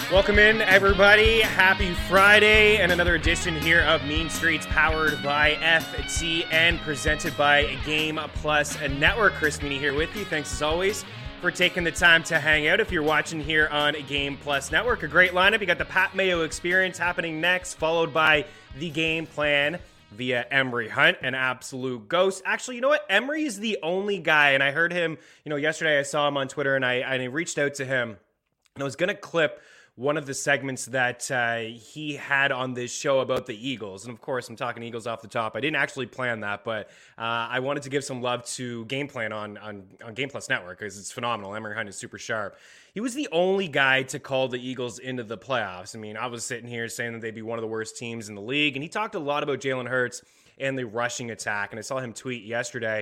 Welcome in, everybody. Happy Friday, and another edition here of Mean Streets, powered by FTN, presented by Game Plus Network. Chris Meany here with you. Thanks, as always, for taking the time to hang out. If you're watching here on Game Plus Network, a great lineup. You got the Pat Mayo Experience happening next, followed by The Game Plan via Emery Hunt, an absolute ghost. Actually, you know what? Emery is the only guy, and I heard him, yesterday I saw him on Twitter, and I reached out to him, and I was going to clip one of the segments that he had on this show about the Eagles. And of course, I'm talking Eagles off the top. I didn't actually plan that, but I wanted to give some love to Game Plan on Game Plus Network because it's phenomenal. Emery Hunt is super sharp. He was the only guy to call the Eagles into the playoffs. I mean, I was sitting here saying that they'd be one of the worst teams in the league. And he talked a lot about Jalen Hurts and the rushing attack. And I saw him tweet yesterday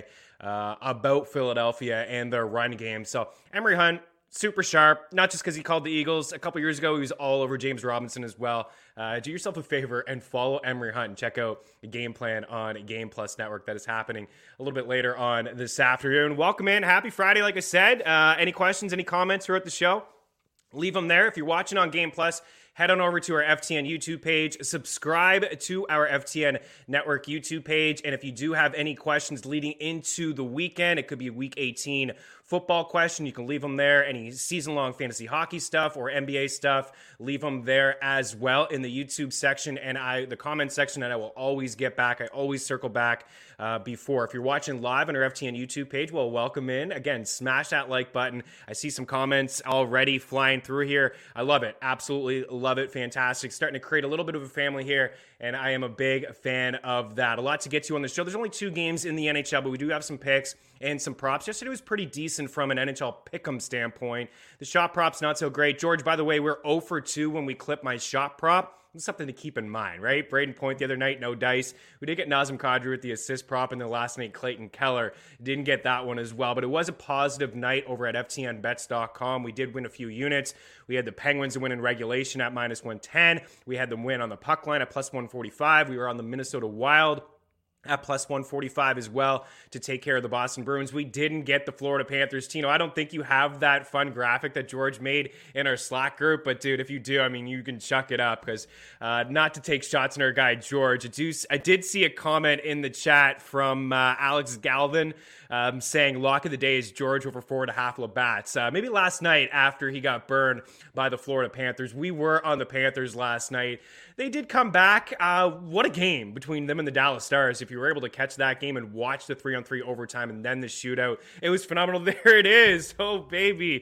about Philadelphia and their run game. So Emery Hunt, super sharp, not just because he called the Eagles. A couple years ago, he was all over James Robinson as well. Do yourself a favor and follow Emery Hunt and check out the Game Plan on Game Plus Network. That is happening a little bit later on this afternoon. Welcome in. Happy Friday, like I said. Any questions, any comments throughout the show? Leave them there. If you're watching on Game Plus, head on over to our FTN YouTube page. Subscribe to our FTN Network YouTube page. And if you do have any questions leading into the weekend, it could be Week 18 football question, you can leave them there. Any season-long fantasy hockey stuff or NBA stuff, leave them there as well in the YouTube section and the comment section, and I will always get back. I always circle back before. If you're watching live on our FTN YouTube page, well, welcome in. Again, smash that like button. I see some comments already flying through here. I love it. Absolutely love it. Fantastic. Starting to create a little bit of a family here, and I am a big fan of that. A lot to get to on the show. There's only 2 games in the NHL, but we do have some picks and some props. Yesterday was pretty decent from an NHL pick'em standpoint. The shot prop's not so great. George, by the way, we're 0 for 2 when we clip my shot prop. It's something to keep in mind, right? Braden Point the other night, no dice. We did get Nazem Kadri with the assist prop, and the last night Clayton Keller didn't get that one as well. But it was a positive night over at FTNBets.com. We did win a few units. We had the Penguins win in regulation at -110. We had them win on the puck line at +145. We were on the Minnesota Wild at +145 as well to take care of the Boston Bruins. We didn't get the Florida Panthers. Tino, I don't think you have that fun graphic that George made in our Slack group, but dude, if you do, I mean, you can chuck it up because not to take shots on our guy George. I did see a comment in the chat from Alex Galvin saying lock of the day is George over 4.5 Labatt's. Maybe last night after he got burned by the Florida Panthers. We were on the Panthers last night. They did come back. What a game between them and the Dallas Stars. If you were able to catch that game and watch the 3-on-3 overtime and then the shootout, it was phenomenal. There it is. Oh, baby.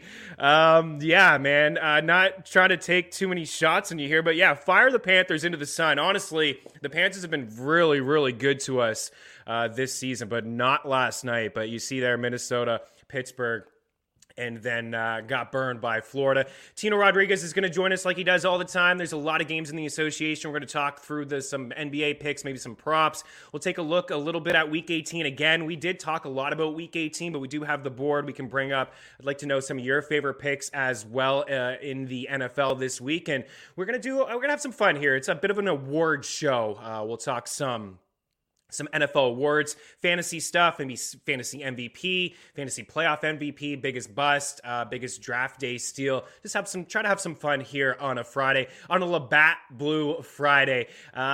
Yeah, man. Not trying to take too many shots on you here, but yeah, fire the Panthers into the sun. Honestly, the Panthers have been really, really good to us this season, but not last night. But you see there, Minnesota, Pittsburgh, and then got burned by Florida. Tino Rodriguez is going to join us like he does all the time. There's a lot of games in the association. We're going to talk through some NBA picks, maybe some props. We'll take a look a little bit at Week 18. Again, we did talk a lot about Week 18, but we do have the board we can bring up. I'd like to know some of your favorite picks as well in the NFL this week. And we're going to have some fun here. It's a bit of an award show. We'll talk some NFL awards, fantasy stuff, maybe fantasy MVP, fantasy playoff MVP, biggest bust, biggest draft day steal. Just try to have some fun here on a Friday, on a Labatt Blue Friday.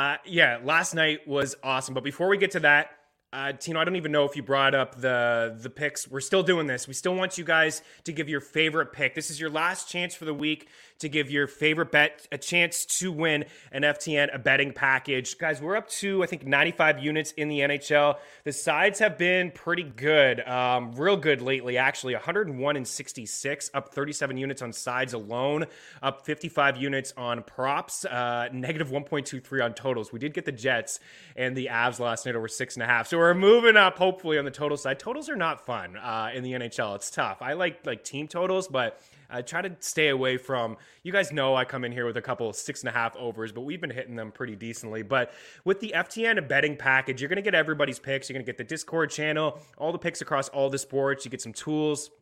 Last night was awesome. But before we get to that, Tino, I don't even know if you brought up the picks. We're still doing this. We still want you guys to give your favorite pick. This is your last chance for the week to give your favorite bet a chance to win an FTN betting package. Guys, we're up to, I think, 95 units in the NHL. The sides have been pretty good, real good lately, actually. 101 and 66, up 37 units on sides alone, up 55 units on props, negative 1.23 on totals. We did get the Jets and the Avs last night over 6.5. So we're moving up, hopefully, on the total side. Totals are not fun in the NHL. It's tough. I like team totals, but I try to stay away from, you guys know I come in here with a couple 6.5 overs, but we've been hitting them pretty decently. But with the FTN betting package, you're going to get everybody's picks. You're going to get the Discord channel, all the picks across all the sports. You get some tools.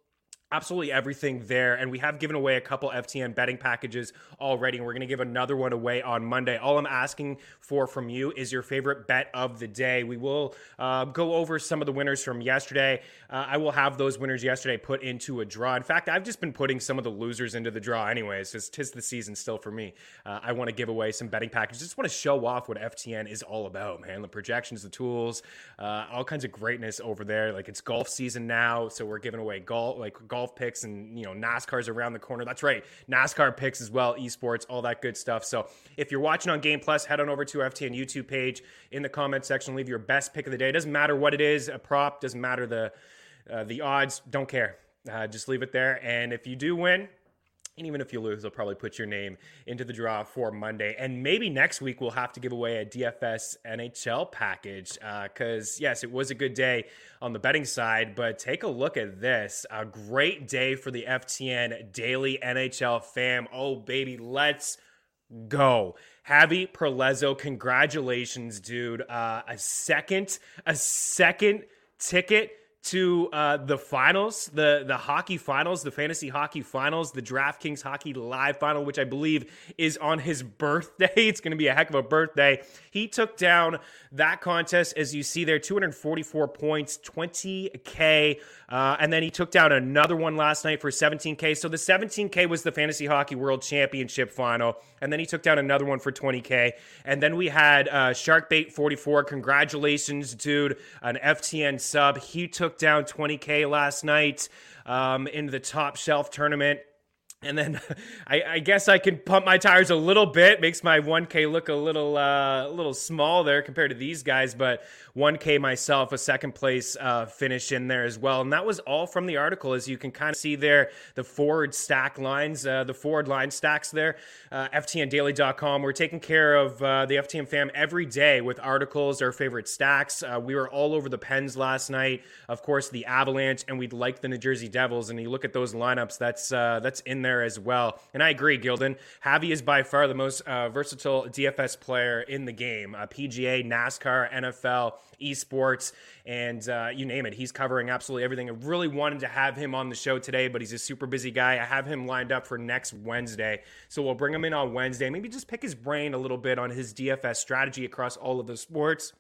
Absolutely everything there. And we have given away a couple FTN betting packages already, and we're going to give another one away on Monday. All I'm asking for from you is your favorite bet of the day. We will go over some of the winners from yesterday. I will have those winners yesterday put into a draw. In fact, I've just been putting some of the losers into the draw anyways. It's 'tis the season still for me. I want to give away some betting packages. Just want to show off what FTN is all about, man. The projections, the tools, all kinds of greatness over there. Like, it's golf season now, so we're giving away golf picks, and NASCAR's around the corner. That's right, NASCAR picks as well, esports, all that good stuff. So if you're watching on Game Plus, head on over to our FTN YouTube page. In the comment section, leave your best pick of the day. It doesn't matter what it is, a prop, doesn't matter the odds, don't care. Just leave it there. And if you do win, and even if you lose, they'll probably put your name into the draw for Monday. And maybe next week we'll have to give away a DFS NHL package because, yes, it was a good day on the betting side, but take a look at this. A great day for the FTN Daily NHL fam. Oh, baby, let's go. Javi Perlezo, congratulations, dude. A second ticket to the finals, the hockey finals, the fantasy hockey finals, the DraftKings Hockey Live final, which I believe is on his birthday. It's going to be a heck of a birthday. He took down that contest, as you see there, 244 points, 20K, and then he took down another one last night for 17K. So the 17K was the Fantasy Hockey World Championship final, and then he took down another one for 20K. And then we had Sharkbait44. Congratulations, dude, an FTN sub. He took down 20K last night in the Top Shelf tournament. And then I guess I can pump my tires a little bit. Makes my 1K look a little small there compared to these guys. But 1K myself, a second place finish in there as well. And that was all from the article, as you can kind of see there, the forward stack lines, the forward line stacks there. FTNdaily.com. We're taking care of the FTN fam every day with articles, our favorite stacks. We were all over the Pens last night. Of course, the Avalanche, and we'd like the New Jersey Devils. And you look at those lineups, that's in there as well. And I agree, Gildan. Javi is by far the most versatile DFS player in the game. PGA, NASCAR, NFL, esports, and you name it. He's covering absolutely everything. I really wanted to have him on the show today, but he's a super busy guy. I have him lined up for next Wednesday. So we'll bring him in on Wednesday. Maybe just pick his brain a little bit on his DFS strategy across all of the sports.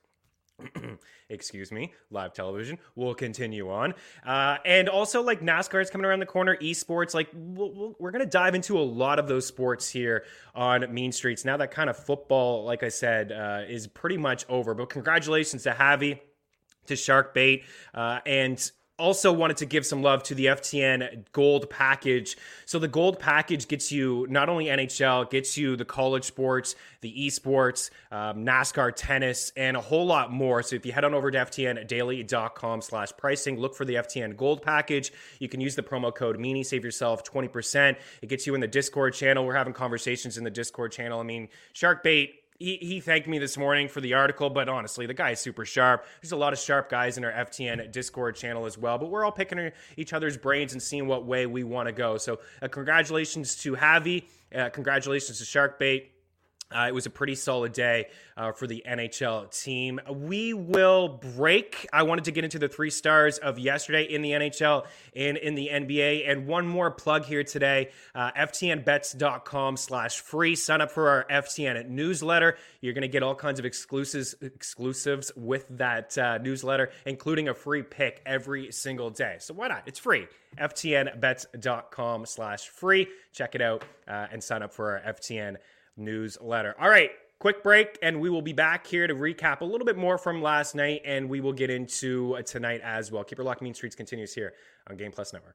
Excuse me, live television. We'll continue on. And also, like, NASCAR is coming around the corner, esports. Like, we're going to dive into a lot of those sports here on Mean Streets. Now that kind of football, like I said, is pretty much over. But congratulations to Javi, to Sharkbait, and also wanted to give some love to the FTN Gold Package. So the Gold Package gets you not only NHL, gets you the college sports, the esports, NASCAR, tennis, and a whole lot more. So if you head on over to ftndaily.com/pricing, look for the FTN Gold Package. You can use the promo code Meanie, save yourself 20%. It gets you in the Discord channel. We're having conversations in the Discord channel. I mean, Sharkbait, He thanked me this morning for the article, but honestly, the guy is super sharp. There's a lot of sharp guys in our FTN Discord channel as well, but we're all picking each other's brains and seeing what way we want to go. So congratulations to Javi. Congratulations to Sharkbait. It was a pretty solid day for the NHL team. We will break. I wanted to get into the 3 stars of yesterday in the NHL and in the NBA. And one more plug here today, ftnbets.com/free. Sign up for our FTN newsletter. You're going to get all kinds of exclusives with that newsletter, including a free pick every single day. So why not? It's free. ftnbets.com/free. Check it out and sign up for our FTN newsletter. All right, quick break, and we will be back here to recap a little bit more from last night, and we will get into tonight as well. Keep your lock. Mean Streets continues here on Game Plus Network.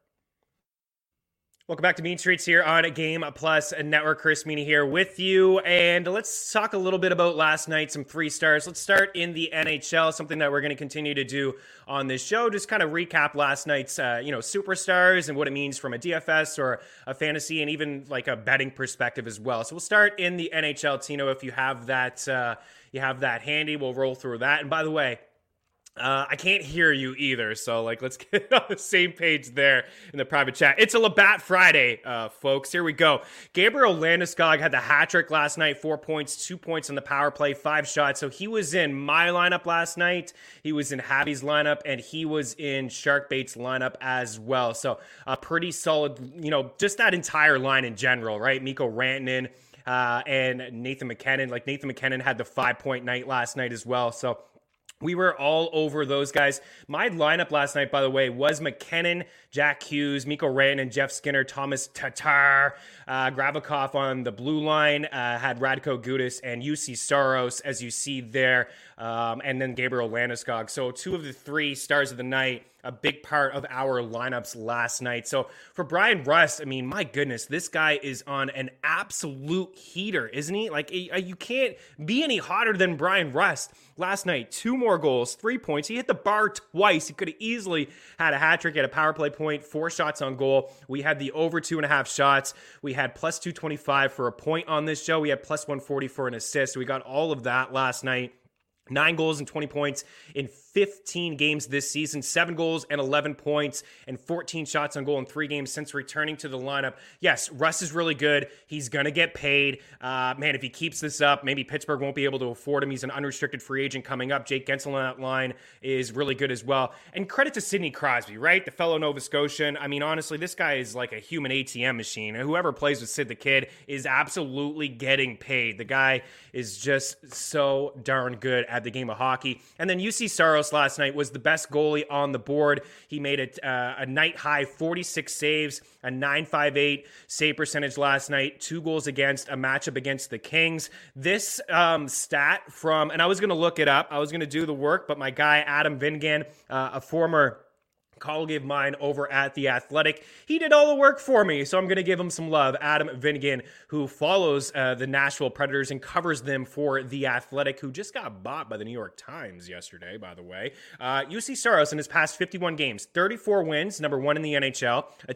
Welcome back to Mean Streets here on Game Plus Network. Chris Meany here with you, and let's talk a little bit about last night, some 3 stars. Let's start in the NHL, something that we're going to continue to do on this show, just kind of recap last night's superstars and what it means from a DFS or a fantasy and even like a betting perspective as well. So we'll start in the NHL. Tino, if you have that handy, we'll roll through that. And by the way, I can't hear you either, so let's get on the same page there in the private chat. It's a Labatt Friday, folks. Here we go. Gabriel Landeskog had the hat trick last night, 4 points, 2 points on the power play, 5 shots. So he was in my lineup last night. He was in Javi's lineup, and he was in Sharkbait's lineup as well. So a pretty solid, just that entire line in general, right? Mikko Rantanen and Nathan MacKinnon. Nathan MacKinnon had the 5-point night last night as well. So we were all over those guys. My lineup last night, by the way, was MacKinnon, Jack Hughes, Mikko Rantanen, Jeff Skinner, Thomas Tatar, Gravikov on the blue line, had Radko Gudas and UC Saros, as you see there, and then Gabriel Landeskog. So 2 of the 3 stars of the night, a big part of our lineups last night. So for Bryan Rust, I mean, my goodness, this guy is on an absolute heater, isn't he? You can't be any hotter than Bryan Rust. Last night, 2 more goals, 3 points. He hit the bar twice. He could have easily had a hat trick at a power play point, 4 shots on goal. We had the over 2.5 shots. We had plus 225 for a point on this show. We had plus 140 for an assist. We got all of that last night. 9 goals and 20 points in 15 games this season, 7 goals and 11 points and 14 shots on goal in 3 games since returning to the lineup. Yes, Russ is really good. He's going to get paid. Man, if he keeps this up, maybe Pittsburgh won't be able to afford him. He's an unrestricted free agent coming up. Jake Gensel on that line is really good as well. And credit to Sidney Crosby, right? The fellow Nova Scotian. I mean, honestly, this guy is like a human ATM machine. Whoever plays with Sid the Kid is absolutely getting paid. The guy is just so darn good at the game of hockey. And then UC Saros last night was the best goalie on the board. He made it a night high 46 saves, a .958 save percentage last night, 2 goals against, a matchup against the Kings. This stat from, and I was going to look it up, I was going to do the work, but my guy Adam Vingan, a former colleague of mine over at The Athletic, he did all the work for me, so I'm going to give him some love. Adam Vingan, who follows the Nashville Predators and covers them for The Athletic, who just got bought by the New York Times yesterday, by the way. UC Saros in his past 51 games, 34 wins, number 1 in the NHL, a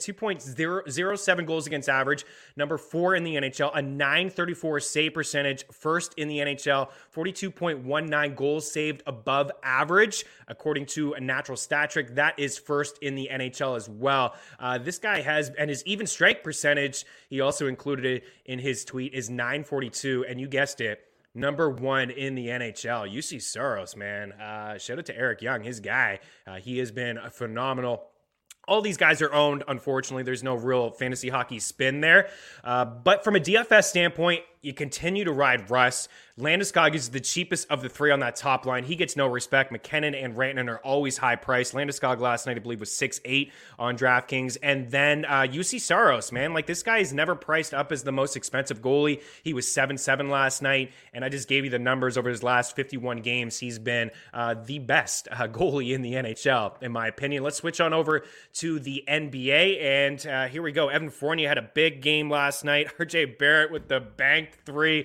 2.07 goals against average, number 4 in the NHL, a .934 save percentage, first in the NHL, 42.19 goals saved above average, according to a natural stat trick. That is first in the NHL as well. This guy has, and his even strike percentage, he also included it in his tweet, is .942, and you guessed it, number 1 in the NHL. UC Saros, man. Shout out to Eric Young, his guy. He has been a phenomenal. All these guys are owned, unfortunately. There's no real fantasy hockey spin there. But from a DFS standpoint, you continue to ride Russ. Landeskog is the cheapest of the 3 on that top line. He gets no respect. MacKinnon and Rantanen are always high priced. Landeskog last night, I believe, was 6.8 on DraftKings. And then UC Saros, man. This guy is never priced up as the most expensive goalie. He was 7.7 last night. And I just gave you the numbers over his last 51 games. He's been the best goalie in the NHL, in my opinion. Let's switch on over to the NBA. And here we go. Evan Fournier had a big game last night. RJ Barrett with the bank 3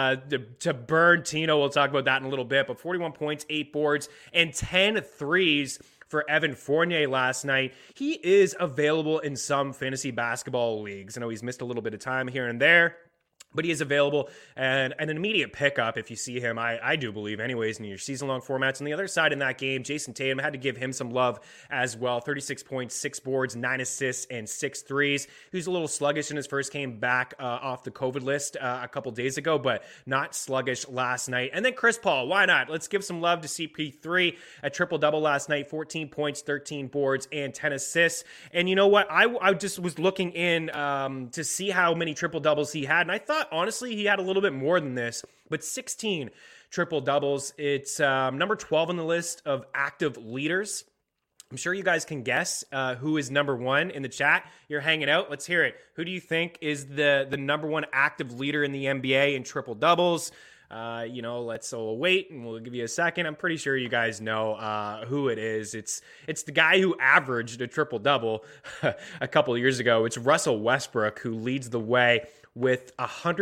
to burn Tino. We'll talk about that in a little bit. But 41 points, 8 boards, and 10 threes for Evan Fournier last night. He is available in some fantasy basketball leagues. I know he's missed a little bit of time here and there, but he is available and an immediate pickup if you see him, I do believe anyways, in your season-long formats. On the other side in that game, Jason Tatum, had to give him some love as well. 36 points, 6 boards, 9 assists, and 6 threes. He was a little sluggish in his first game back off the COVID list a couple days ago, but not sluggish last night. And then Chris Paul, why not? Let's give some love to CP3. A triple-double last night, 14 points, 13 boards, and 10 assists. And you know what? I just was looking in to see how many triple-doubles he had, and I thought, honestly, he had a little bit more than this, but 16 triple doubles. It's number 12 on the list of active leaders. I'm sure you guys can guess who is number 1 in the chat. You're hanging out. Let's hear it. Who do you think is the number 1 active leader in the NBA in triple doubles? Let's wait and we'll give you a second. I'm pretty sure you guys know who it is. It's the guy who averaged a triple double a couple of years ago. It's Russell Westbrook, who leads the way with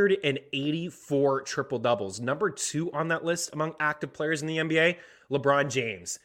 184 triple doubles. Number 2 on that list among active players in the NBA, LeBron James.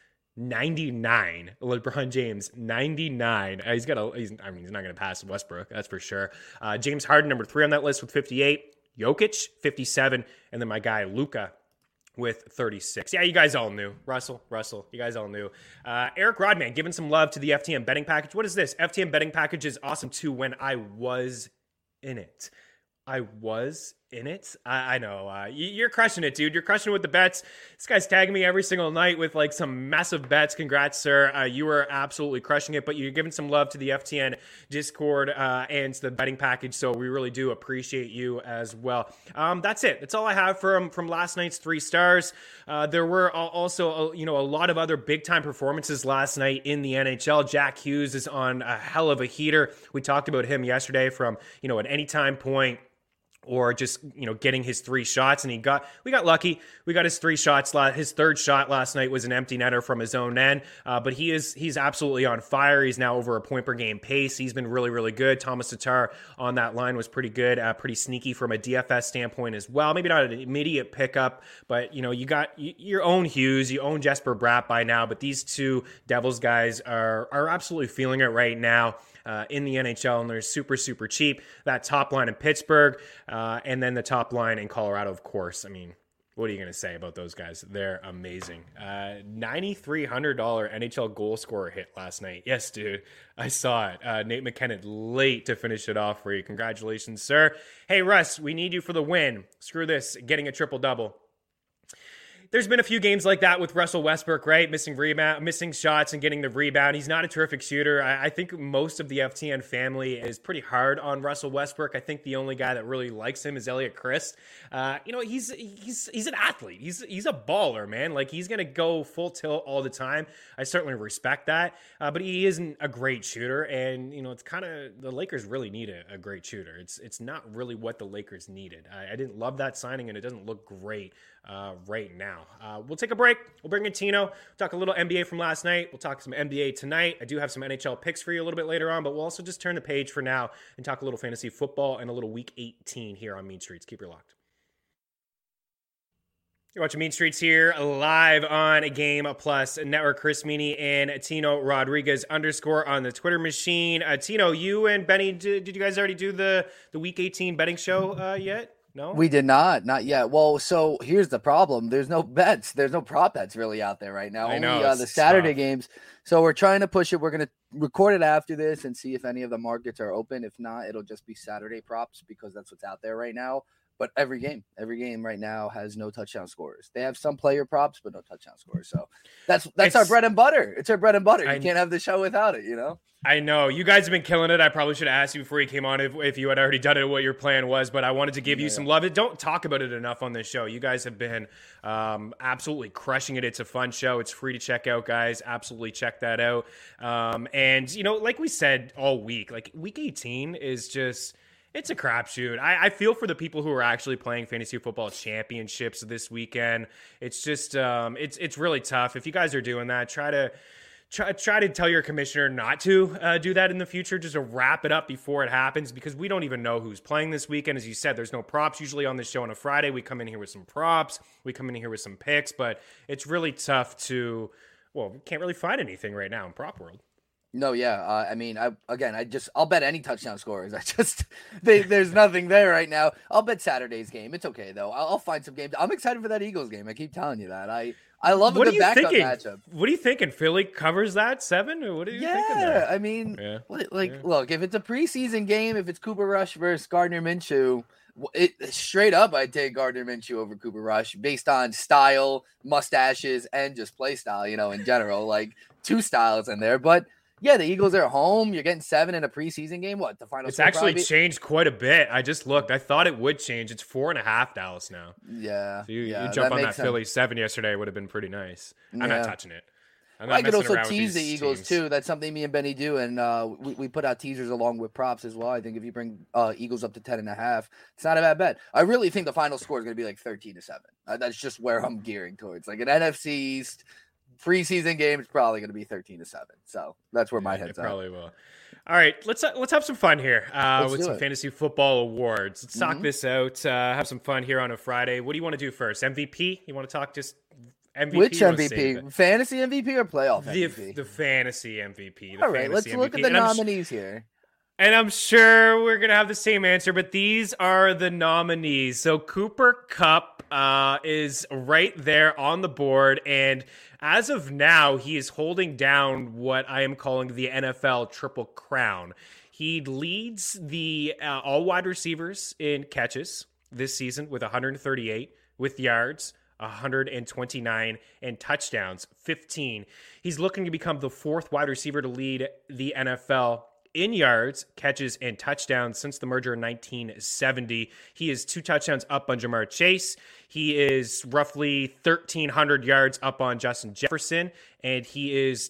99. LeBron James, 99. He's not going to pass Westbrook, that's for sure. James Harden, number 3 on that list with 58. Jokic, 57. And then my guy, Luka, with 36. Yeah, you guys all knew. Russell, you guys all knew. Eric Rodman giving some love to the FTM betting package. What is this? FTM betting package is awesome too when I was in it. I was in it. I know. You're crushing it, dude. You're crushing it with the bets. This guy's tagging me every single night with like some massive bets. Congrats, sir. You were absolutely crushing it, but you're giving some love to the FTN Discord and the betting package, so we really do appreciate you as well. That's it. That's all I have from last night's 3 stars. There were also, a lot of other big-time performances last night in the NHL. Jack Hughes is on a hell of a heater. We talked about him yesterday from, an anytime point, or just, getting his 3 shots. And we got lucky. We got his 3 shots. His third shot last night was an empty netter from his own end. But he's absolutely on fire. He's now over a point per game pace. He's been really, really good. Thomas Tatar on that line was pretty good, pretty sneaky from a DFS standpoint as well. Maybe not an immediate pickup, but, you got your own Hughes, you own Jesper Bratt by now. But these 2 Devils guys are absolutely feeling it right now. In the NHL, and they're super, super cheap. That top line in Pittsburgh, and then the top line in Colorado, of course. I mean, what are you going to say about those guys? They're amazing. $9,300 NHL goal scorer hit last night. Yes, dude, I saw it. Nate McKinnon late to finish it off for you. Congratulations, sir. Hey, Russ, we need you for the win. Screw this, getting a triple-double. There's been a few games like that with Russell Westbrook, right? Missing shots and getting the rebound. He's not a terrific shooter. I think most of the FTN family is pretty hard on Russell Westbrook. I think the only guy that really likes him is Elliot Christ. He's an athlete. He's a baller, man. Like, he's gonna go full tilt all the time. I certainly respect that. But he isn't a great shooter, and it's kind of the Lakers really need a great shooter. It's not really what the Lakers needed. I didn't love that signing, and it doesn't look great right now. We'll take a break. We'll bring in Tino. We'll talk a little NBA from last night. We'll talk some NBA tonight. I do have some NHL picks for you a little bit later on, but we'll also just turn the page for now and talk a little fantasy football and a little Week 18 here on Mean Streets. Keep your locked. You're watching Mean Streets here live on Game Plus Network. Chris Meany and Tino Rodriguez _ on the Twitter machine. Tino, you and Benny, did you guys already do the Week 18 betting show yet? No, we did not yet. Well, so here's the problem. There's no bets. There's no prop bets really out there right now. I know, only the Saturday games. So we're trying to push it. We're going to record it after this and see if any of the markets are open. If not, it'll just be Saturday props because that's what's out there right now. But every game right now has no touchdown scores. They have some player props, but no touchdown scores. So that's our bread and butter. It's our bread and butter. You can't have the show without it, I know. You guys have been killing it. I probably should have asked you before you came on if you had already done it, what your plan was, but I wanted to give you some love. Don't talk about it enough on this show. You guys have been absolutely crushing it. It's a fun show. It's free to check out, guys. Absolutely check that out. And, like we said all week, like Week 18 is just... It's a crapshoot. I feel for the people who are actually playing fantasy football championships this weekend. It's just it's really tough. If you guys are doing that, try to tell your commissioner not to do that in the future, just to wrap it up before it happens, because we don't even know who's playing this weekend. As you said, there's no props usually on the show on a Friday. We come in here with some props. We come in here with some picks, but it's really tough we can't really find anything right now in prop world. No, yeah. I'll bet any touchdown scorers. There's nothing there right now. I'll bet Saturday's game. It's okay though. I'll find some games. I'm excited for that Eagles game. I keep telling you that. I love a good backup matchup. What are you thinking? Philly covers that 7? Or what are you thinking there? I mean, look, if it's a preseason game, if it's Cooper Rush versus Gardner Minshew, straight up, I'd take Gardner Minshew over Cooper Rush based on style, mustaches, and just play style, in general, like 2 styles in there. But yeah, the Eagles are at home. You're getting 7 in a preseason game. What, the final? It's actually changed quite a bit. I just looked. I thought it would change. It's 4.5 Dallas now. Yeah. So you jump on that Philly 7 yesterday would have been pretty nice. I'm not touching it. I could also tease the Eagles too. That's something me and Benny do, and we put out teasers along with props as well. I think if you bring Eagles up to 10.5, it's not a bad bet. I really think the final score is going to be like 13-7. That's just where I'm gearing towards. Like an NFC East preseason game is probably going to be 13-7. So that's where my head's at. Probably will. All right, let's have some fun here with some fantasy football awards. Let's talk this out. Have some fun here on a Friday. What do you want to do first? MVP? You want to talk just MVP? Which MVP? Fantasy MVP or playoff MVP? The fantasy MVP. All right, let's look at the nominees here. And I'm sure we're going to have the same answer, but these are the nominees. So Cooper Kupp is right there on the board. And as of now, he is holding down what I am calling the NFL Triple Crown. He leads the all wide receivers in catches this season with 138, with yards 129, and touchdowns 15. He's looking to become the fourth wide receiver to lead the NFL in yards, catches, and touchdowns since the merger in 1970. He is 2 touchdowns up on Jamar Chase. He is roughly 1,300 yards up on Justin Jefferson, and he is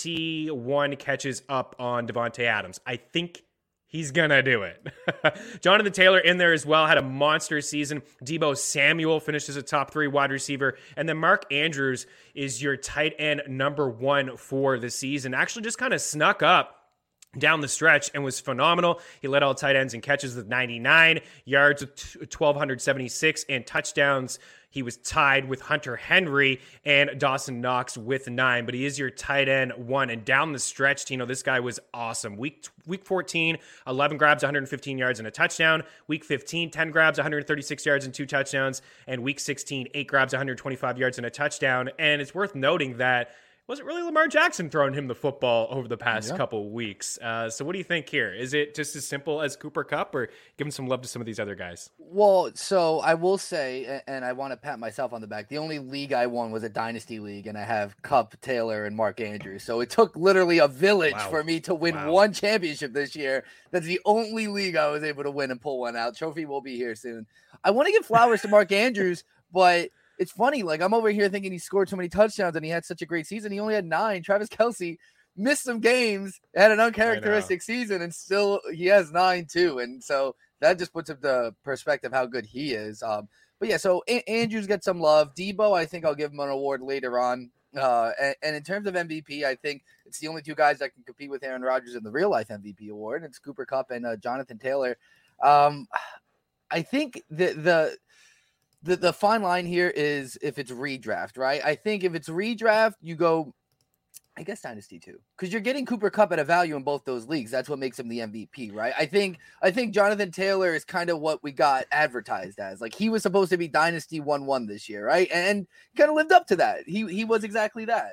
21 catches up on Devontae Adams. I think he's going to do it. Jonathan Taylor in there as well, had a monster season. Deebo Samuel finished as a top 3 wide receiver. And then Mark Andrews is your tight end number 1 for the season. Actually just kind of snuck up down the stretch and was phenomenal. He led all tight ends in catches with 99, yards with 1,276, and touchdowns. He was tied with Hunter Henry and Dawson Knox with 9, but he is your tight end 1. And down the stretch, Tino, this guy was awesome. Week 14, 11 grabs, 115 yards and a touchdown. Week 15, 10 grabs, 136 yards and 2 touchdowns. And week 16, 8 grabs, 125 yards and a touchdown. And it's worth noting that wasn't really Lamar Jackson throwing him the football over the past couple of weeks. So what do you think here? Is it just as simple as Cooper Kupp, or giving some love to some of these other guys? Well, so I will say, and I want to pat myself on the back, the only league I won was a dynasty league, and I have Kupp, Taylor, and Mark Andrews. So it took literally a village for me to win one championship this year. That's the only league I was able to win and pull one out. Trophy will be here soon. I want to give flowers to Mark Andrews, but it's funny, like I'm over here thinking he scored so many touchdowns and he had such a great season. He only had 9. Travis Kelce missed some games, had an uncharacteristic season, and still he has 9 too. And so that just puts into perspective how good he is. But yeah, so Andrews gets some love. Deebo, I think I'll give him an award later on. And in terms of MVP, I think it's the only 2 guys that can compete with Aaron Rodgers in the real life MVP award. It's Cooper Kupp and Jonathan Taylor. I think the fine line here is if it's redraft, right? I think if it's redraft, you go, I guess dynasty too, because you're getting Cooper Kupp at a value in both those leagues. That's what makes him the MVP, right? I think Jonathan Taylor is kind of what we got advertised as. Like he was supposed to be dynasty 1-1 this year, right? And kind of lived up to that. He was exactly that.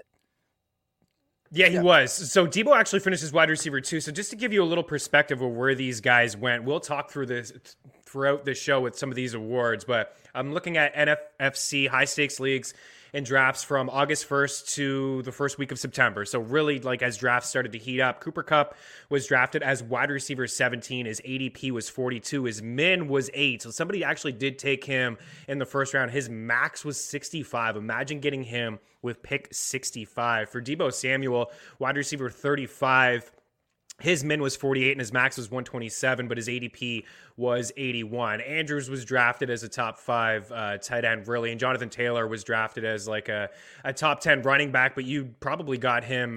Yeah, he was. So Deebo actually finished as wide receiver 2. So just to give you a little perspective of where these guys went, we'll talk through this throughout the show with some of these awards, but I'm looking at NFFC high stakes leagues and drafts from August 1st to the first week of September. So really, like as drafts started to heat up, Cooper Kupp was drafted as wide receiver 17. His ADP was 42. His min was 8. So somebody actually did take him in the first round. His max was 65. Imagine getting him with pick 65. For Deebo Samuel, wide receiver 35, his min was 48 and his max was 127, but his ADP was 81. Andrews was drafted as a top 5 tight end, really, and Jonathan Taylor was drafted as like a top 10 running back, but you probably got him,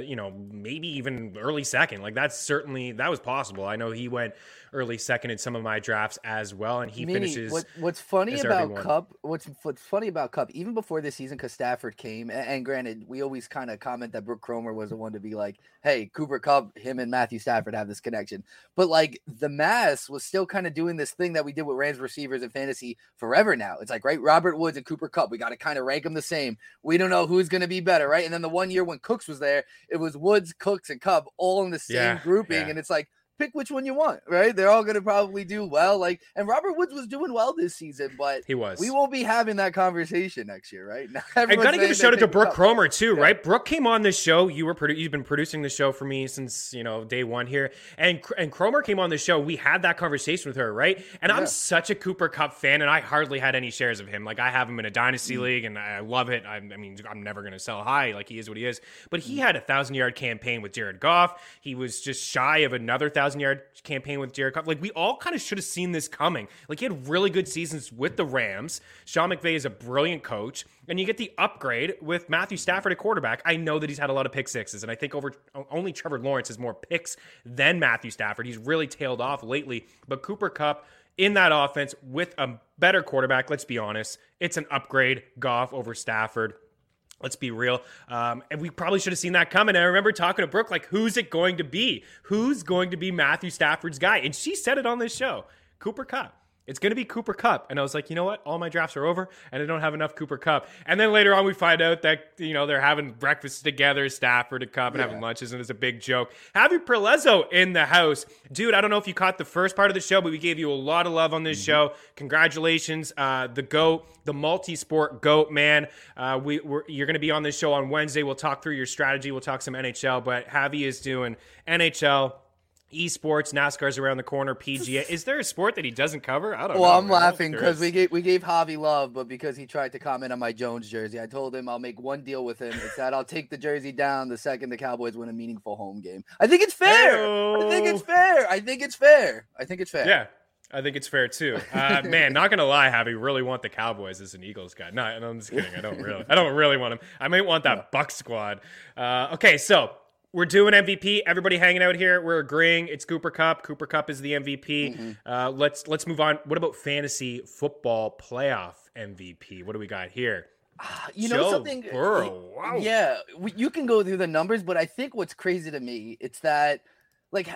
maybe even early second. Like that was possible. I know he went early second in some of my drafts as well, and he finishes. What's funny about Kupp? What's funny about Kupp? Even before this season, because Stafford came, and granted, we always kind of comment that Brooke Cromer was the one to be like, "Hey, Cooper Kupp, him and Matthew Stafford have this connection," but like the mass was still kind of doing this thing that we did with Rams receivers in fantasy forever now. It's like, right, Robert Woods and Cooper Kupp, we got to kind of rank them the same. We don't know who's going to be better, right? And then the one year when Cooks was there, it was Woods, Cooks, and Kupp all in the same grouping, and it's like, pick which one you want, right? They're all going to probably do well. And Robert Woods was doing well this season, but he was. We won't be having that conversation next year, right? I got to give a shout out to Brooke Cromer too, right? Brooke came on this show. You've been producing the show for me since day one here, and Cromer came on the show. We had that conversation with her, right? And I'm such a Cooper Kupp fan, and I hardly had any shares of him. Like I have him in a dynasty league, and I love it. I mean, I'm never going to sell high. Like he is what he is. But he had a 1,000-yard campaign with Jared Goff. He was just shy of another 1,000-yard campaign with Jared Goff. Like we all kind of should have seen this coming. Like he had really good seasons with the Rams. Sean McVay is a brilliant coach, and you get the upgrade with Matthew Stafford at quarterback. I know that he's had a lot of pick sixes, and I think only Trevor Lawrence has more picks than Matthew Stafford. He's really tailed off lately, but Cooper Kupp in that offense with a better quarterback, let's be honest, it's an upgrade. Goff over Stafford. Let's be real. And we probably should have seen that coming. I remember talking to Brooke, like, who's it going to be? Who's going to be Matthew Stafford's guy? And she said it on this show, Cooper Kupp. It's going to be Cooper Kupp. And I was like, you know what? All my drafts are over and I don't have enough Cooper Kupp. And then later on, we find out that, they're having breakfast together, Stafford and Kupp, and having lunches, and it's a big joke. Javi Perlezo in the house. Dude, I don't know if you caught the first part of the show, but we gave you a lot of love on this show. Congratulations. The GOAT, the multi-sport GOAT, man. You're going to be on this show on Wednesday. We'll talk through your strategy. We'll talk some NHL, but Javi is doing NHL, esports, NASCAR's around the corner, PGA. Is there a sport that he doesn't cover? I don't know. Well, I'm laughing because we gave Javi love, but because he tried to comment on my Jones jersey, I told him I'll make one deal with him. It's that I'll take the jersey down the second the Cowboys win a meaningful home game. I think it's fair. I think it's fair. Yeah. I think it's fair too. Man, not gonna lie, Javi, really want the Cowboys as an Eagles guy. No, I'm just kidding. I don't really want him. I might want that Buck squad. Okay, so we're doing MVP. Everybody hanging out here. We're agreeing. It's Cooper Kupp. Cooper Kupp is the MVP. Let's move on. What about fantasy football playoff MVP? What do we got here? Something. Burrow. Wow. Yeah, you can go through the numbers, but I think what's crazy to me, it's that, like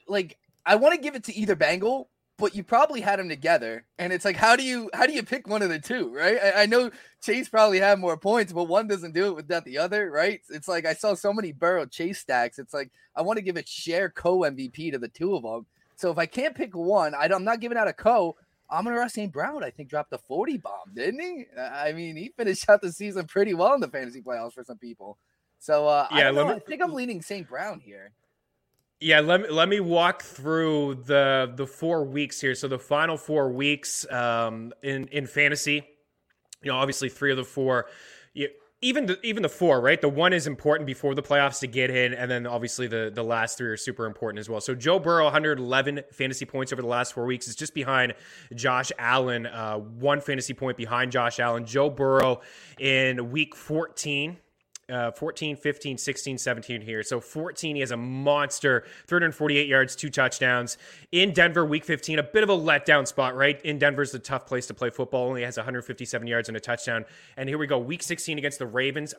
I want to give it to either Bengal, but you probably had them together, and it's like, how do you pick one of the two, right? I know Chase probably had more points, but one doesn't do it without the other, right? It's like I saw so many Burrow Chase stacks. It's like I want to give a share co-MVP to the two of them. So if I can't pick one, I'm not giving out a co. Amon-Ra St. Brown, I think, dropped a 40 bomb, didn't he? I mean, he finished out the season pretty well in the fantasy playoffs for some people. So I think I'm leaning St. Brown here. Yeah, let me walk through the 4 weeks here. So the final 4 weeks in fantasy, obviously 3 of the 4, even the 4, right? The 1 is important before the playoffs to get in, and then obviously the last 3 are super important as well. So Joe Burrow, 111 fantasy points over the last 4 weeks, is just behind Josh Allen, 1 fantasy point behind Josh Allen. Joe Burrow in week 14. 14, 15, 16, 17 here. So 14, he has a monster, 348 yards, 2 touchdowns. In Denver, week 15, a bit of a letdown spot, right? In Denver's a tough place to play football. Only has 157 yards and a touchdown. And here we go. Week 16 against the Ravens,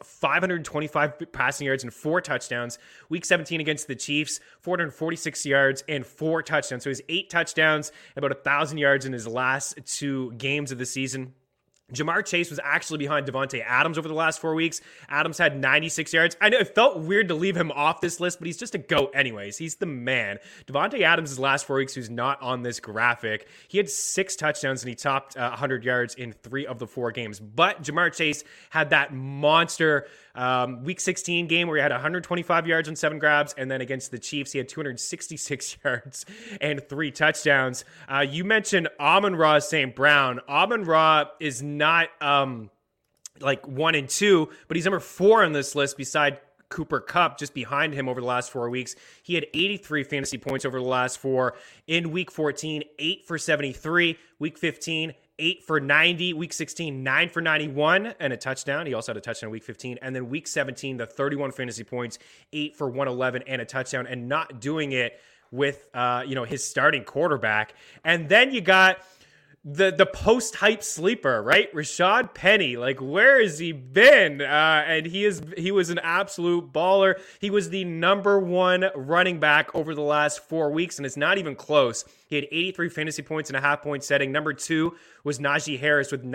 525 passing yards and 4 touchdowns. Week 17 against the Chiefs, 446 yards and 4 touchdowns. So he has 8 touchdowns, about 1,000 yards in his last 2 games of the season. Jamar Chase was actually behind Davante Adams over the last 4 weeks. Adams had 96 yards. I know it felt weird to leave him off this list, but he's just a GOAT anyways. He's the man. Davante Adams' last 4 weeks, who's not on this graphic, he had 6 touchdowns and he topped 100 yards in 3 of the 4 games. But Jamar Chase had that monster week 16 game where he had 125 yards and 7 grabs, and then against the Chiefs, he had 266 yards and 3 touchdowns. You mentioned Amon-Ra St. Brown. Amon-Ra is not like 1 and 2, but he's number 4 on this list beside Cooper Kupp, just behind him over the last 4 weeks. He had 83 fantasy points over the last 4. In week 14, 8 for 73. Week 15, 8 for 90. Week 16, 9 for 91 and a touchdown. He also had a touchdown in week 15. And then week 17, the 31 fantasy points, 8 for 111 and a touchdown, and not doing it with his starting quarterback. And then you got the post-hype sleeper, right? Rashad Penny. Like, where has he been? And he was an absolute baller. He was the number 1 running back over the last 4 weeks, and it's not even close. He had 83 fantasy points in a half-point setting. Number 2 was Najee Harris with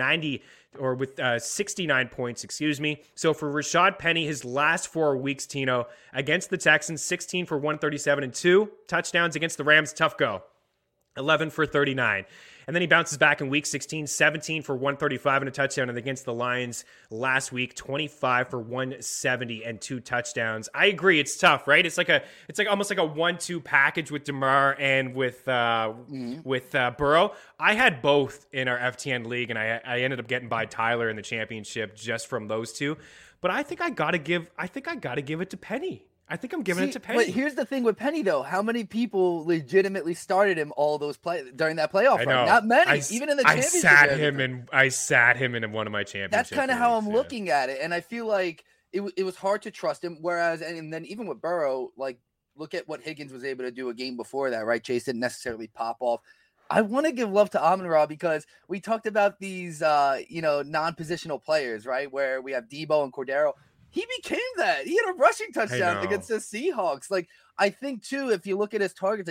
69 points, excuse me. So for Rashad Penny, his last 4 weeks, Tino, against the Texans, 16 for 137 and 2 touchdowns. Against the Rams, tough go, 11 for 39. And then he bounces back in week 16, 17 for 135 and a touchdown. And against the Lions last week, 25 for 170 and 2 touchdowns. I agree. It's tough, right? It's like almost like a 1-2 package with DeMar and with Burrow. I had both in our FTN league, and I ended up getting by Tyler in the championship just from those two. But I think I gotta give it to Penny. I think I'm giving it to Penny. But here's the thing with Penny, though. How many people legitimately started him all those during that playoff run? Not many, even in the championship. I sat him in one of my championships. That's kind of how I'm looking at it. And I feel like it was hard to trust him. Whereas, and then even with Burrow, like, look at what Higgins was able to do a game before that, right? Chase didn't necessarily pop off. I want to give love to Amon-Ra because we talked about these, non-positional players, right? Where we have Debo and Cordero. He became that. He had a rushing touchdown against the Seahawks. Like, I think, too, if you look at his targets, like,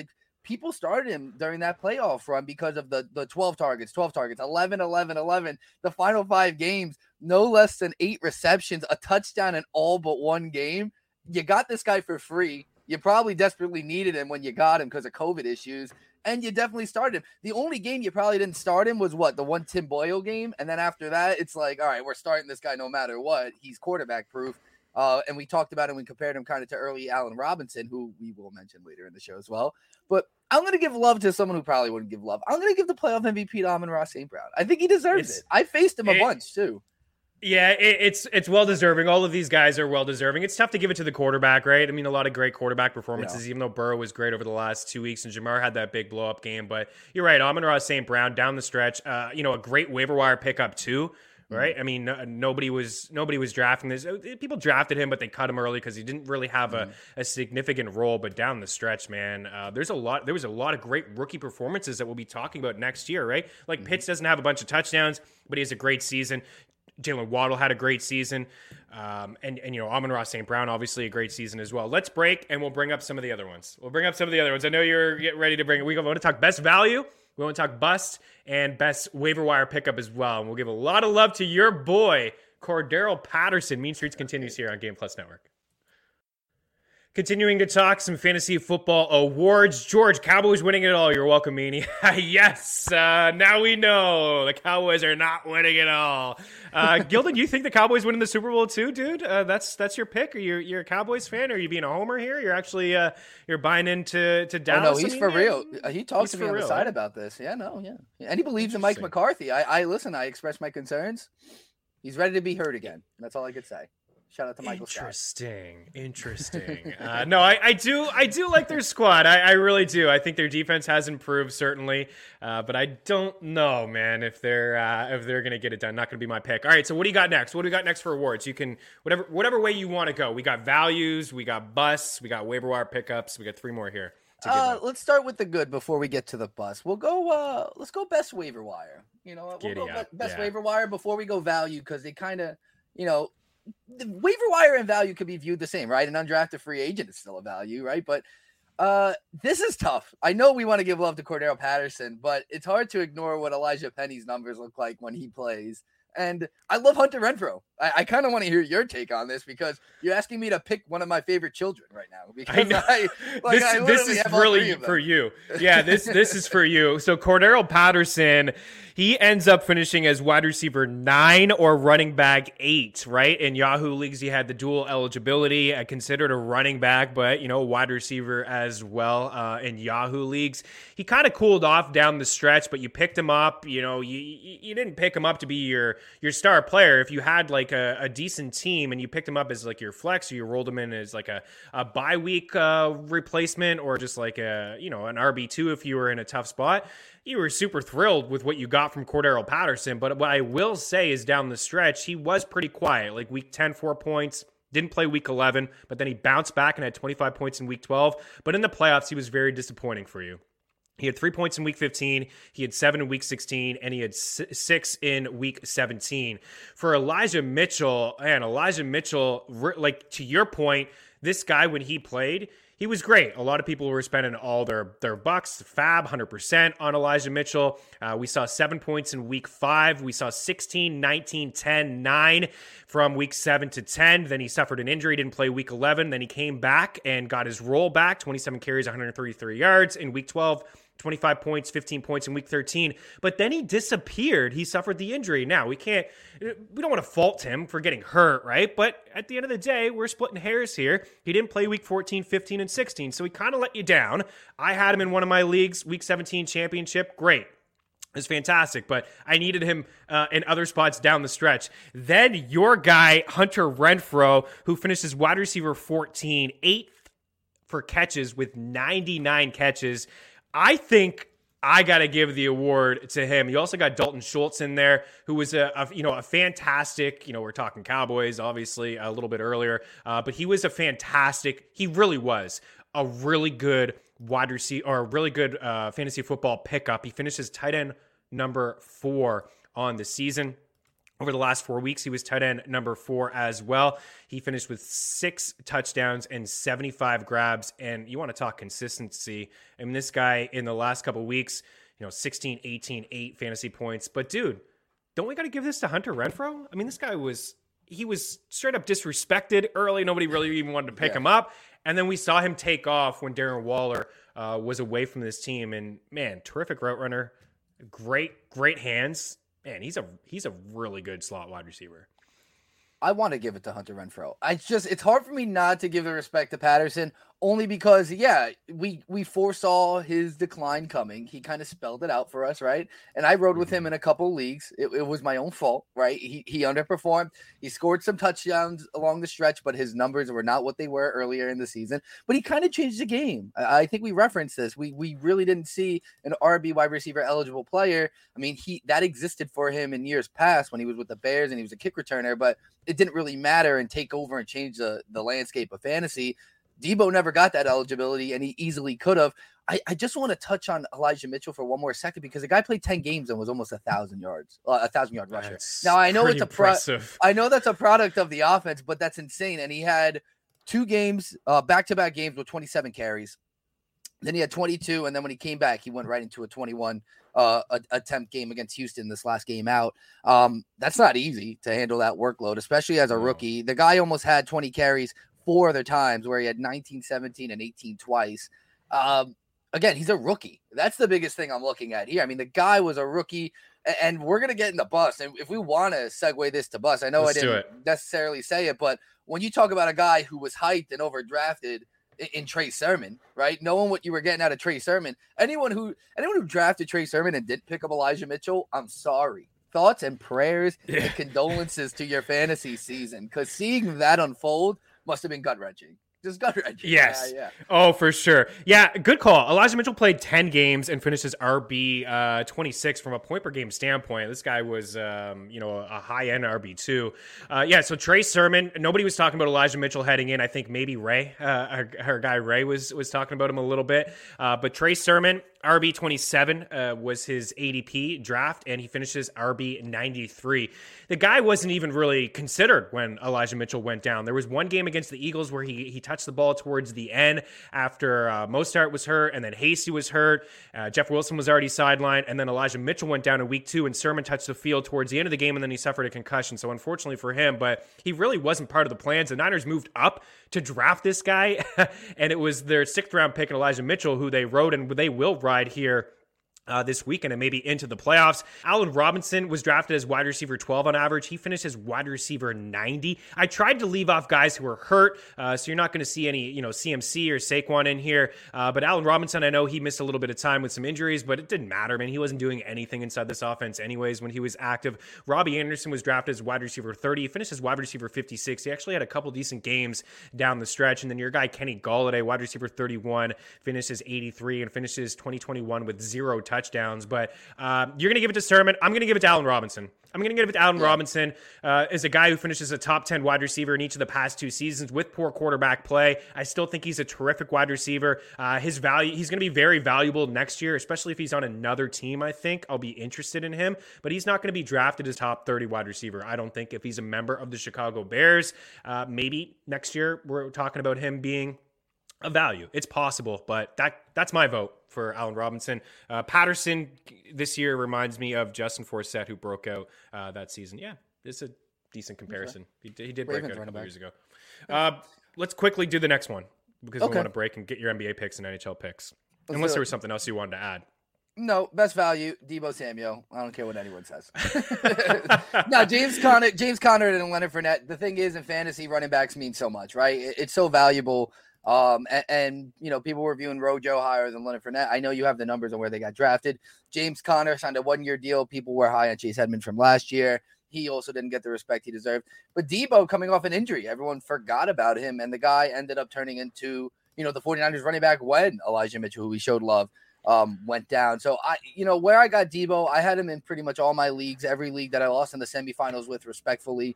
people started him during that playoff run because of the 12 targets, 11, 11, 11. The final 5 games, no less than 8 receptions, a touchdown in all but one game. You got this guy for free. You probably desperately needed him when you got him because of COVID issues, and you definitely started him. The only game you probably didn't start him was the one Tim Boyle game, and then after that, it's like, all right, we're starting this guy no matter what. He's quarterback proof. And we talked about him. We compared him kind of to early Allen Robinson, who we will mention later in the show as well. But I'm going to give love to someone who probably wouldn't give love. I'm going to give the playoff MVP to Amon-Ra St. Brown. I think he deserves it. I faced him a bunch too. Yeah, it's well deserving. All of these guys are well deserving. It's tough to give it to the quarterback, right? I mean, a lot of great quarterback performances, even though Burrow was great over the last 2 weeks and Ja'Marr had that big blow up game. But you're right, Amon-Ra St. Brown down the stretch, a great waiver wire pickup too. Right. I mean, nobody was drafting this. People drafted him, but they cut him early because he didn't really have a significant role. But down the stretch, man, there was a lot of great rookie performances that we'll be talking about next year. Right. Like Pitts doesn't have a bunch of touchdowns, but he has a great season. Jalen Waddle had a great season. And Amon-Ra St. Brown, obviously a great season as well. Let's break and we'll bring up some of the other ones. I know you're getting ready to bring it. We want to talk best value. We want to talk bust and best waiver wire pickup as well. And we'll give a lot of love to your boy, Cordarrelle Patterson. Mean Streets continues here on Game Plus Network. Continuing to talk some fantasy football awards. George, Cowboys winning it all. You're welcome, Meanie. Yes, now we know the Cowboys are not winning it all. Gilden, you think the Cowboys winning the Super Bowl too, dude? That's your pick? Are you're a Cowboys fan? Or are you being a homer here? You're actually you're buying into Dallas? Oh, no, he's for real. He talks to me on the side about this. Yeah, and he believes in Mike McCarthy. I listen. I expressed my concerns. He's ready to be heard again. That's all I could say. Shout out to Michael Scott. Interesting. No, I do like their squad. I really do. I think their defense has improved certainly, but I don't know, man, if they're gonna get it done. Not gonna be my pick. All right, so what do you got next? What do we got next for awards? You can whatever way you want to go. We got values, we got busts, we got waiver wire pickups. We got 3 more here. Let's start with the good before we get to the bust. We'll go. Let's go best waiver wire. Best waiver wire before we go value because they kind of the waiver wire and value could be viewed the same, right? An undrafted free agent is still a value, right? But this is tough. I know we want to give love to Cordarrelle Patterson, but it's hard to ignore what Elijah Penny's numbers look like when he plays. And I love Hunter Renfrow. I kind of want to hear your take on this because you're asking me to pick one of my favorite children right now. Because this is really for you. Yeah, this is for you. So Cordarrelle Patterson, he ends up finishing as wide receiver 9 or running back 8, right? In Yahoo leagues, he had the dual eligibility, considered a running back, but wide receiver as well. In Yahoo leagues, he kind of cooled off down the stretch, but you picked him up. You didn't pick him up to be your star player. If you had like a decent team and you picked him up as like your flex, or you rolled him in as like a bye week replacement, or just like an RB2 if you were in a tough spot, you were super thrilled with what you got from Cordarrelle Patterson. But what I will say is down the stretch, he was pretty quiet. Like week 10, 4 points. Didn't play week 11, but then he bounced back and had 25 points in week 12. But in the playoffs, he was very disappointing for you. He had 3 points in week 15, he had 7 in week 16, and he had 6 in week 17. For Elijah Mitchell, like to your point, this guy, when he played, he was great. A lot of people were spending all their bucks, fab, 100% on Elijah Mitchell. We saw 7 points in week 5. We saw 16, 19, 10, 9 from week 7 to 10. Then he suffered an injury, didn't play week 11. Then he came back and got his roll back, 27 carries, 133 yards. In week 12, 25 points, 15 points in week 13. But then he disappeared. He suffered the injury. Now, we don't want to fault him for getting hurt, right? But at the end of the day, we're splitting hairs here. He didn't play week 14, 15, and 16. So he kind of let you down. I had him in one of my leagues, week 17 championship. Great. It was fantastic, but I needed him in other spots down the stretch. Then your guy, Hunter Renfrow, who finishes wide receiver 14, 8th for catches with 99 catches. I think I got to give the award to him. You also got Dalton Schultz in there, who was a fantastic, we're talking Cowboys, obviously, a little bit earlier, but he was he really was a really good wide receiver, or a really good fantasy football pickup. He finishes tight end number 4 on the season. Over the last 4 weeks, he was tight end number 4 as well. He finished with 6 touchdowns and 75 grabs. And you want to talk consistency. I mean, this guy in the last couple of weeks, 16, 18, 8 fantasy points. But dude, don't we got to give this to Hunter Renfrow? I mean, this guy was straight up disrespected early. Nobody really even wanted to pick him up. And then we saw him take off when Darren Waller was away from this team. And man, terrific route runner, great hands. Man, he's a really good slot wide receiver. I want to give it to Hunter Renfrow. It's hard for me not to give the respect to Patterson, only because, we foresaw his decline coming. He kind of spelled it out for us, right? And I rode with him in a couple leagues. It was my own fault, right? He underperformed. He scored some touchdowns along the stretch, but his numbers were not what they were earlier in the season. But he kind of changed the game. I think we referenced this. We really didn't see an RB wide receiver eligible player. I mean, that existed for him in years past when he was with the Bears and he was a kick returner, but it didn't really matter and take over and change the landscape of fantasy. Debo never got that eligibility, and he easily could have. I just want to touch on Elijah Mitchell for one more second because the guy played 10 games and was almost 1,000 yards, 1,000-yard rusher. That's now I know impressive. I know that's a product of the offense, but that's insane. And he had 2 games, back-to-back games with 27 carries. Then he had 22, and then when he came back, he went right into a 21 attempt game against Houston this last game out. That's not easy to handle that workload, especially as a rookie. The guy almost had 20 carries 4 other times where he had 19, 17, and 18 twice. Again, he's a rookie. That's the biggest thing I'm looking at here. I mean, the guy was a rookie, and we're going to get in the bus. And if we want to segue this to bus, I know I didn't necessarily say it, but when you talk about a guy who was hyped and overdrafted in Trey Sermon, right? Knowing what you were getting out of Trey Sermon, anyone who drafted Trey Sermon and didn't pick up Elijah Mitchell, I'm sorry. Thoughts and prayers and condolences to your fantasy season, because seeing that unfold must have been gut-wrenching. Just gut-wrenching. Yes. Yeah. Oh, for sure. Yeah, good call. Elijah Mitchell played 10 games and finished his RB 26 from a point-per-game standpoint. This guy was, a high-end RB2. So Trey Sermon, nobody was talking about Elijah Mitchell heading in. I think maybe Ray, our guy Ray was talking about him a little bit. But Trey Sermon, RB 27 was his ADP draft, and he finishes RB 93. The guy wasn't even really considered when Elijah Mitchell went down. There was one game against the Eagles where he touched the ball towards the end after Mostert was hurt, and then Hasty was hurt. Jeff Wilson was already sidelined, and then Elijah Mitchell went down in week 2, and Sermon touched the field towards the end of the game, and then he suffered a concussion. So unfortunately for him, but he really wasn't part of the plans. The Niners moved up to draft this guy, and it was their 6th round pick in Elijah Mitchell, who they rode and they will ride here this weekend and maybe into the playoffs. Allen Robinson was drafted as wide receiver 12 on average. He finished as wide receiver 90. I tried to leave off guys who were hurt, so you're not going to see any, CMC or Saquon in here. But Allen Robinson, I know he missed a little bit of time with some injuries, but it didn't matter, man. He wasn't doing anything inside this offense anyways when he was active. Robbie Anderson was drafted as wide receiver 30. He finished as wide receiver 56. He actually had a couple decent games down the stretch. And then your guy Kenny Golladay, wide receiver 31, finishes 83 and finishes 2021 with 0 touchdowns. But you're going to give it to Sermon. I'm going to give it to Allen Robinson. Robinson is a guy who finishes a top 10 wide receiver in each of the past 2 seasons with poor quarterback play. I still think he's a terrific wide receiver. His value, he's going to be very valuable next year, especially if he's on another team. I think I'll be interested in him, but he's not going to be drafted as top 30 wide receiver. I don't think if he's a member of the Chicago Bears. Maybe next year we're talking about him being a value. It's possible, but that's my vote for Allen Robinson. Patterson this year reminds me of Justin Forsett, who broke out that season. Yeah, it's a decent comparison. Okay. He did break out a couple years ago. Let's quickly do the next one because we want to break and get your NBA picks and NHL picks. Unless there was something else you wanted to add. No, best value, Deebo Samuel. I don't care what anyone says. No, James Conner and Leonard Fournette. The thing is, in fantasy, running backs mean so much, right? It's so valuable. And people were viewing Rojo higher than Leonard Fournette. I know you have the numbers on where they got drafted. James Conner signed a 1-year deal. People were high on Chase Edmonds from last year. He also didn't get the respect he deserved. But Deebo coming off an injury, everyone forgot about him. And the guy ended up turning into, the 49ers running back when Elijah Mitchell, who we showed love, went down. So where I got Deebo, I had him in pretty much all my leagues, every league that I lost in the semifinals with respectfully.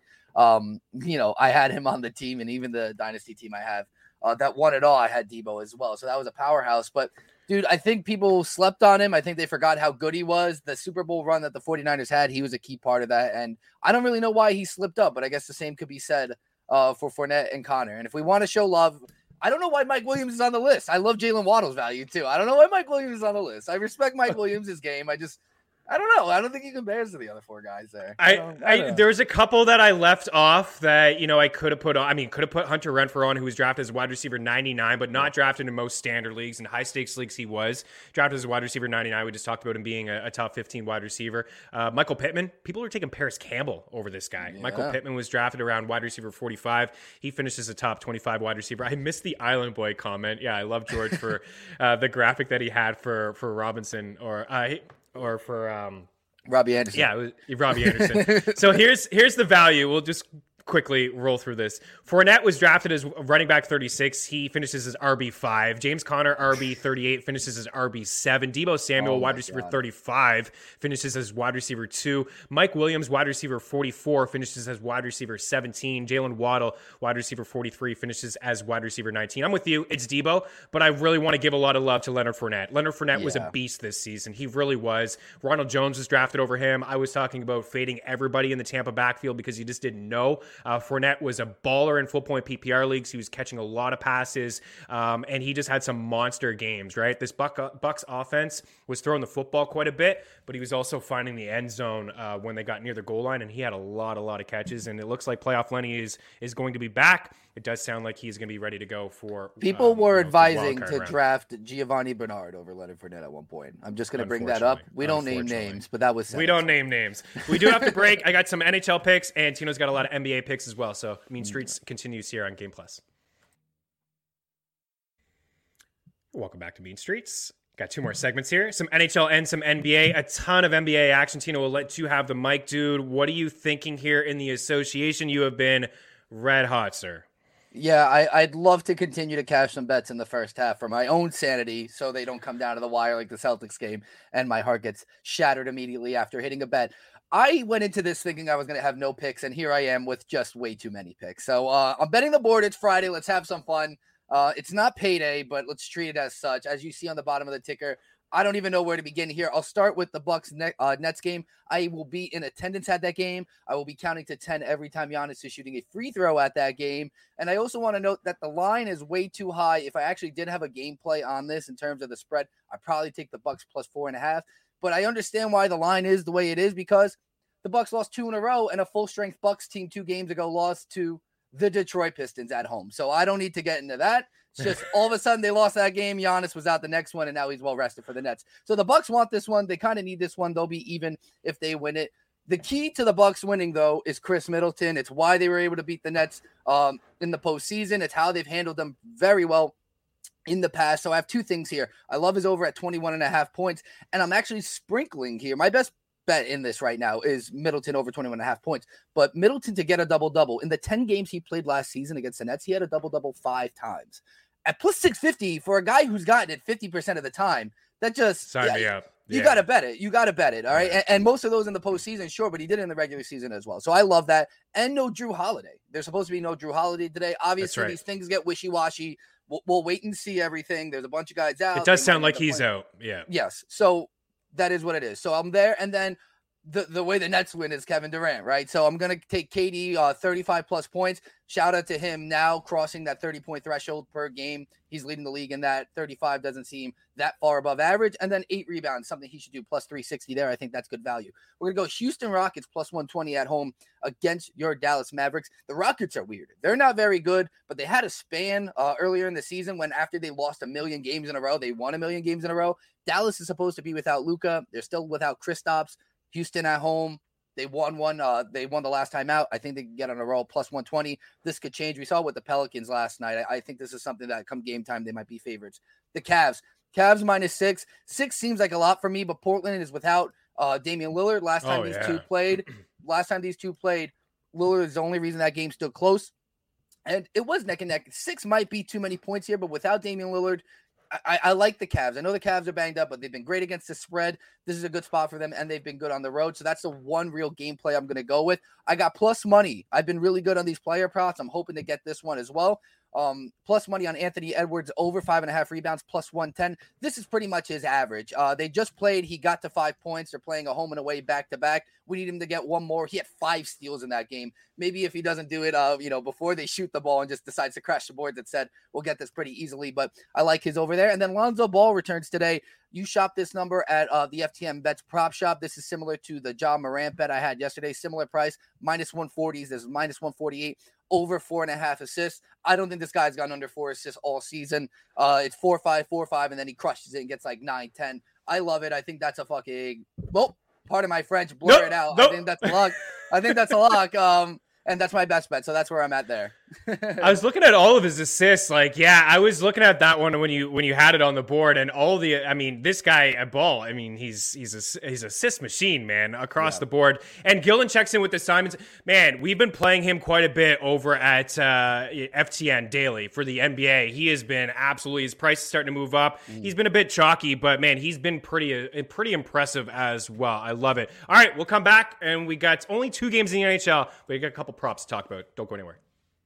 I had him on the team, and even the dynasty team I have that won it all, I had Deebo as well. So that was a powerhouse. But Dude, I think people slept on him. I think they forgot how good he was. The Super Bowl run that the 49ers had, he was a key part of that. And I don't really know why he slipped up, but I guess the same could be said for Fournette and Connor. And if we want to show love, I don't know why Mike Williams is on the list. I love Jalen Waddle's value too. I don't know why Mike Williams is on the list. I respect Mike Williams' game. I don't know. I don't think he compares to the other 4 guys there. There's a couple that I left off that, I could have put on. I mean, could have put Hunter Renfrow on, who was drafted as wide receiver 99, but not drafted in most standard leagues. In high stakes leagues, he was drafted as a wide receiver 99. We just talked about him being a top 15 wide receiver. Michael Pittman, people are taking Paris Campbell over this guy. Yeah. Michael Pittman was drafted around wide receiver 45. He finishes a top 25 wide receiver. I missed the Island Boy comment. Yeah, I love George for the graphic that he had for Robinson or for Robbie Anderson. Yeah, it was Robbie Anderson. So here's the value. We'll just quickly roll through this. Fournette was drafted as running back 36. He finishes as RB5. James Conner, RB 38, finishes as RB7. Deebo Samuel, wide receiver 35, finishes as wide receiver 2. Mike Williams, wide receiver 44, finishes as wide receiver 17. Jalen Waddle, wide receiver 43, finishes as wide receiver 19. I'm with you. It's Deebo, but I really want to give a lot of love to Leonard Fournette. Leonard Fournette was a beast this season. He really was. Ronald Jones was drafted over him. I was talking about fading everybody in the Tampa backfield because you just didn't know. Fournette was a baller in full point PPR leagues. He was catching a lot of passes, and he just had some monster games, right? This Bucs offense was throwing the football quite a bit, but he was also finding the end zone when they got near the goal line, and he had a lot of catches, and it looks like playoff Lenny is going to be back. It does sound like he's going to be ready to go for people were advising to draft Giovanni Bernard over Leonard Fournette at one point. I'm just going to bring that up. We don't name names, but that was sense. We don't name names. We do have to break. I got some NHL picks, and Tino's got a lot of NBA picks as well. So Mean Streets continues here on Game Plus. Welcome back to Mean Streets. Got 2 more segments here. Some NHL and some NBA. A ton of NBA action. Tino, will let you have the mic, dude. What are you thinking here in the association? You have been red hot, sir. Yeah, I'd love to continue to cash some bets in the first half for my own sanity so they don't come down to the wire like the Celtics game and my heart gets shattered immediately after hitting a bet. I went into this thinking I was going to have no picks, and here I am with just way too many picks. So I'm betting the board. It's Friday. Let's have some fun. It's not payday, but let's treat it as such. As you see on the bottom of the ticker, I don't even know where to begin here. I'll start with the Bucks Nets game. I will be in attendance at that game. I will be counting to 10 every time Giannis is shooting a free throw at that game. And I also want to note that the line is way too high. If I actually did have a gameplay on this in terms of the spread, I'd probably take the Bucks plus 4.5. But I understand why the line is the way it is, because the Bucks lost 2 in a row, and a full-strength Bucks team 2 games ago lost to the Detroit Pistons at home. So I don't need to get into that. It's just all of a sudden they lost that game. Giannis was out the next one, and now he's well rested for the Nets. So the Bucks want this one. They kind of need this one. They'll be even if they win it. The key to the Bucks winning, though, is Chris Middleton. It's why they were able to beat the Nets in the postseason. It's how they've handled them very well in the past. So I have 2 things here. I love his over at 21.5 points, and I'm actually sprinkling here. My best bet in this right now is Middleton over 21.5 points. But Middleton to get a double-double. In the 10 games he played last season against the Nets, he had a double-double 5 times. At plus 650 for a guy who's gotten it 50% of the time, that just sign me up. You got to bet it. You got to bet it. All right. And most of those in the postseason, sure, but he did it in the regular season as well. So I love that. And no Drew Holiday. There's supposed to be no Drew Holiday today. Obviously, these things get wishy-washy. We'll wait and see everything. There's a bunch of guys out. It does sound like he's out. Yeah. Yes. So that is what it is. So I'm there. And then the way the Nets win is Kevin Durant, right? So I'm going to take KD 35 plus points. Shout out to him now crossing that 30-point threshold per game. He's leading the league in that. 35 doesn't seem that far above average. And then 8 rebounds, something he should do, plus 360 there. I think that's good value. We're going to go Houston Rockets plus 120 at home against your Dallas Mavericks. The Rockets are weird. They're not very good, but they had a span earlier in the season when after they lost 1,000,000 games in a row, they won 1,000,000 games in a row. Dallas is supposed to be without Luka. They're still without Kristaps. Houston at home. They won the last time out. I think they can get on a roll plus 120. This could change. We saw with the Pelicans last night. I think this is something that come game time, they might be favorites. The Cavs minus 6. 6 seems like a lot for me, but Portland is without Damian Lillard. Last time these two played, Lillard is the only reason that game stood close. And it was neck and neck. 6 might be too many points here, but without Damian Lillard, I like the Cavs. I know the Cavs are banged up, but they've been great against the spread. This is a good spot for them, and they've been good on the road. So that's the one real gameplay I'm going to go with. I got plus money. I've been really good on these player props. I'm hoping to get this one as well. Plus money on Anthony Edwards over 5.5 rebounds, plus 110. This is pretty much his average. They just played. He got to 5 points. They're playing a home and away back-to-back. We need him to get one more. He had 5 steals in that game. Maybe if he doesn't do it, before they shoot the ball and just decides to crash the boards, it said we'll get this pretty easily. But I like his over there. And then Lonzo Ball returns today. You shop this number at the FTN Bets Prop Shop. This is similar to the Ja Morant bet I had yesterday. Similar price, minus 140s. This is minus 148. Over 4.5 assists. I don't think this guy's gone under 4 assists all season. It's 4-5, 4-5, and then he crushes it and gets like 9, 10. I love it. I think that's a fucking, pardon my French, blur it out. Nope. I think that's a lock. And that's my best bet. So that's where I'm at there. I was looking at all of his assists. I was looking at that one when you had it on the board, and this guy at Ball, he's assist machine, man, across the board. And Gillen checks in with the Simons. Man, we've been playing him quite a bit over at FTN Daily for the NBA. He has been absolutely, his price is starting to move up. He's been a bit chalky, but man, he's been pretty impressive as well. I love it. All right, we'll come back, and we got only 2 games in the NHL, but we got a couple props to talk about. Don't go anywhere.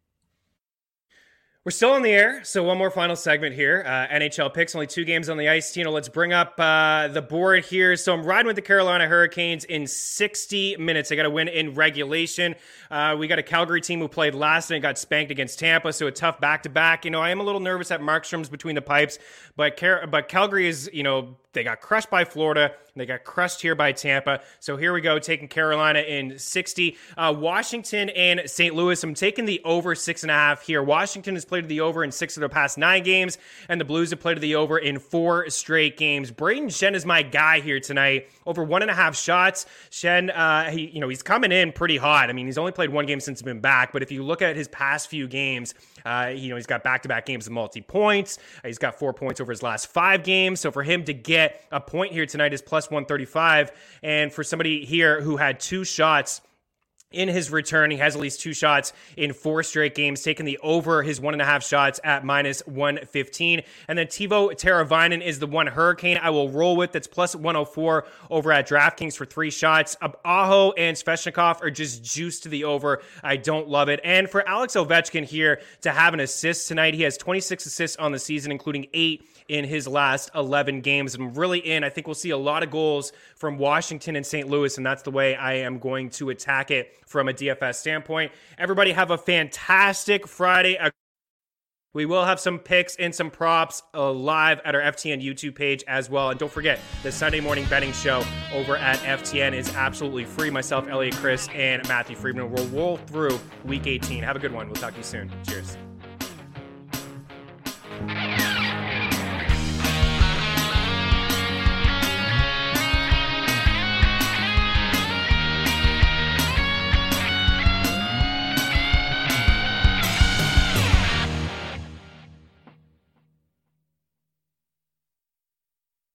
We're still on the air, so one more final segment here. NHL picks, only 2 games on the ice. Tino, let's bring up the board here. So I'm riding with the Carolina Hurricanes in 60 minutes. They got to win in regulation. We got a Calgary team who played last night and got spanked against Tampa, so a tough back-to-back. I am a little nervous at Markstrom's between the pipes, but Calgary is, they got crushed by Florida, and they got crushed here by Tampa. So here we go, taking Carolina in 60. Washington and St. Louis, I'm taking the over 6.5 here. Washington has played the over in 6 of their past 9 games, and the Blues have played the over in 4 straight games. Brayden Schenn is my guy here tonight. Over 1.5 shots. Schenn, he's coming in pretty hot. He's only played 1 game since he's been back, but if you look at his past few games, he's got back-to-back games of multi-points. He's got 4 points over his last 5 games. So for him to get a point here tonight is plus 135. And for somebody here who had 2 shots in his return, he has at least 2 shots in 4 straight games, taking the over his 1.5 shots at minus 115. And then Teuvo Teravainen is the one Hurricane I will roll with. That's plus 104 over at DraftKings for 3 shots. Aho and Svechnikov are just juiced to the over. I don't love it. And for Alex Ovechkin here to have an assist tonight, he has 26 assists on the season, including 8 in his last 11 games. And I think we'll see a lot of goals from Washington and St. Louis, and that's the way I am going to attack it from a DFS standpoint. Everybody have a fantastic Friday. We will have some picks and some props live at our FTN YouTube page as well. And don't forget, the Sunday morning betting show over at FTN is absolutely free. Myself, Elliot Chris, and Matthew Friedman will roll through Week 18. Have a good one. We'll talk to you soon. Cheers.